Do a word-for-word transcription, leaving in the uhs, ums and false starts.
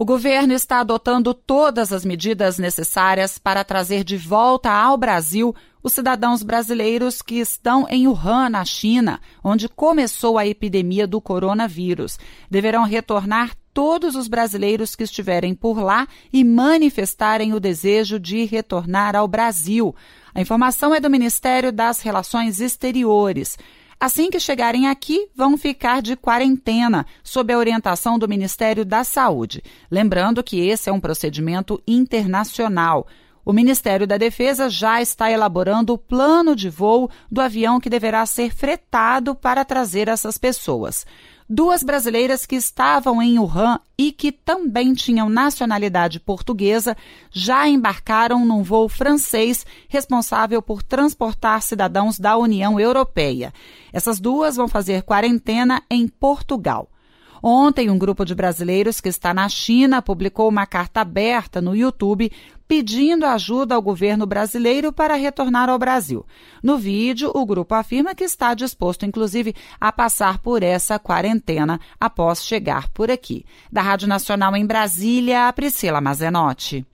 O governo está adotando todas as medidas necessárias para trazer de volta ao Brasil os cidadãos brasileiros que estão em Wuhan, na China, onde começou a epidemia do coronavírus. Deverão retornar todos os brasileiros que estiverem por lá e manifestarem o desejo de retornar ao Brasil. A informação é do Ministério das Relações Exteriores. Assim que chegarem aqui, vão ficar de quarentena, sob a orientação do Ministério da Saúde. Lembrando que esse é um procedimento internacional. O Ministério da Defesa já está elaborando o plano de voo do avião que deverá ser fretado para trazer essas pessoas. Duas brasileiras que estavam em Wuhan e que também tinham nacionalidade portuguesa já embarcaram num voo francês responsável por transportar cidadãos da União Europeia. Essas duas vão fazer quarentena em Portugal. Ontem, um grupo de brasileiros que está na China publicou uma carta aberta no YouTube pedindo ajuda ao governo brasileiro para retornar ao Brasil. No vídeo, o grupo afirma que está disposto, inclusive, a passar por essa quarentena após chegar por aqui. Da Rádio Nacional em Brasília, Priscila Mazenotti.